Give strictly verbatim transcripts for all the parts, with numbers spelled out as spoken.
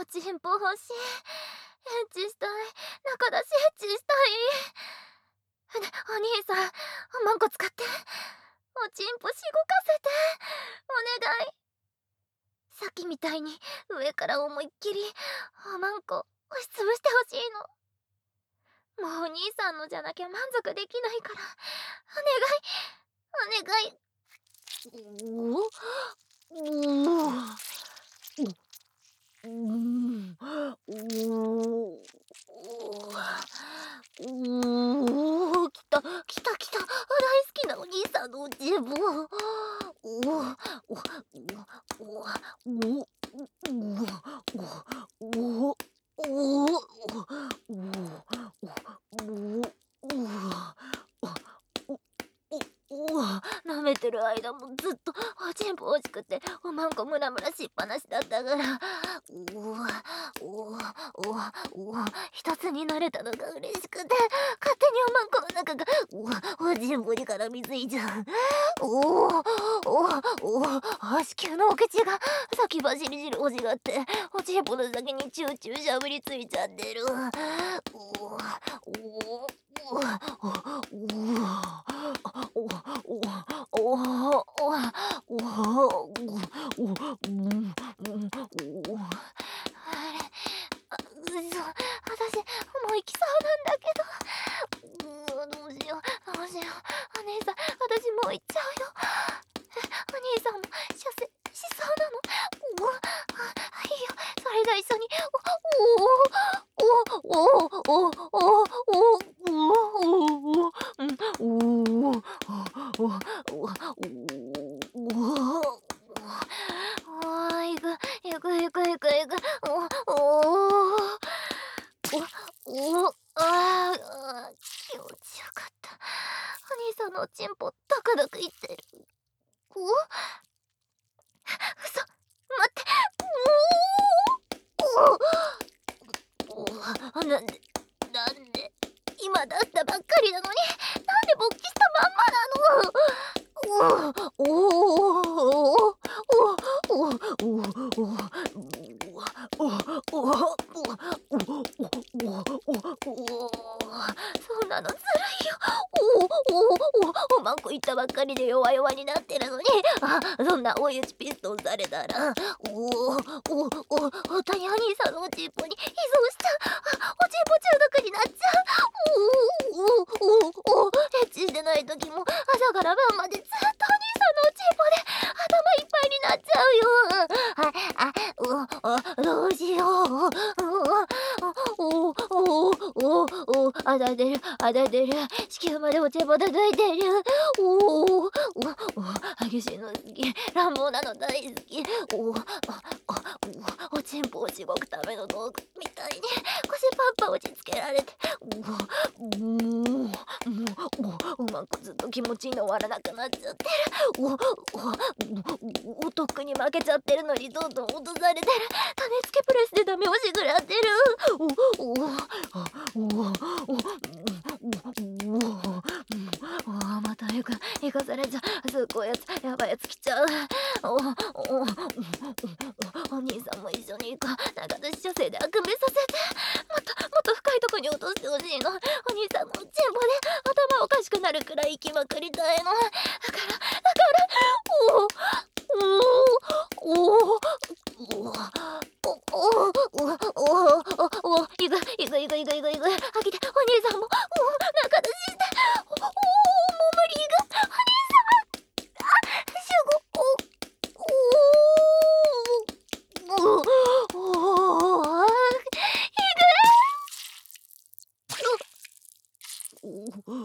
おちんぽ欲しい。エッチしたい。中だしエッチしたい。ね、お兄さん、おまんこ使って。おちんぽしごかせて。お願い。さっきみたいに上から思いっきりおまんこ押しつぶしてほしいの。もうお兄さんのじゃなきゃ満足できないから。お願い。お願い。おおおおうんおおおきたきたきた。大好きなお兄さんのおちんぽ。おおおおおおおお舐めてる間もずっとおちんぽ欲しくておまんこムラムラしっぱなしだったからおおおおお一つになれたのが嬉しくて勝手におまんこの中がおおちんぽに絡みついちゃう。おおおお子宮のお口が先走り汁欲しがっておちんぽの先にチューチューしゃぶりついちゃってる。おおおおおおおおうそ、私もう行きそうなんだけど。うどうしようどうしよう。お姉さん、私もう行っちゃうよ。お兄さんも出世しそうなの。おあいいよ、それじゃ一緒に。おおおおおおおおおおおおいくいくいくいくいくおおおおあ気持ちよかった。お兄さんのおちんぽドクドクいってる。お嘘待っておおおなんでなんで今だったばっかりなのになんで勃起したまんまなの。おおおおそんなのずるいよ。おおおおまんこいったばっかりで弱々になってるのにあそんな追い打ちピストンされたらおおおおおたにお兄さんのおちんぽに依存しちゃう。あおちんぽ中毒になっちゃう。おおおおエッチしてない時も朝から晩までずっとお兄さんのおちんぽで頭いっぱいになっちゃうよ。ああうどうしよう。おおおおおあだでるあだでる子宮までおちんぽ叩いてる。おおお激しいの好き乱暴なの大好き。おおおちんぽをしごくための道具みたいに腰パンパン打ちつけられておおもうおまんこずっと気持ちに終わらなくなっちゃってる。おおおとっくに負けちゃってるのにどんどん落とされてる。種付けプレスでダメ押し食らってる。おおおおおまた行く行かされちゃう。すっごいやつやばいやつ来ちゃう。おおお兄さんも一緒に行く。中出し女性であくびさせてもっともっと深いとこに落としてほしいの。お兄さんのおちんぽで頭おかしくなるくらい行きまくりたいの。だからだからおおおおおおおおおいくいくいくいくいくいくあきてお兄さんもお中出ししておおもう無理いくお兄さんあしゅごおおおおいくお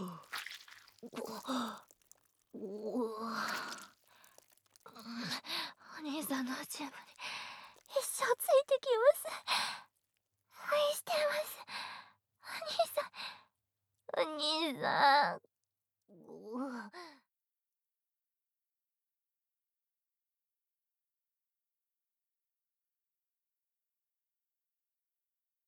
お兄さんのおちんぽに一生ついてきます。愛してますお兄さん。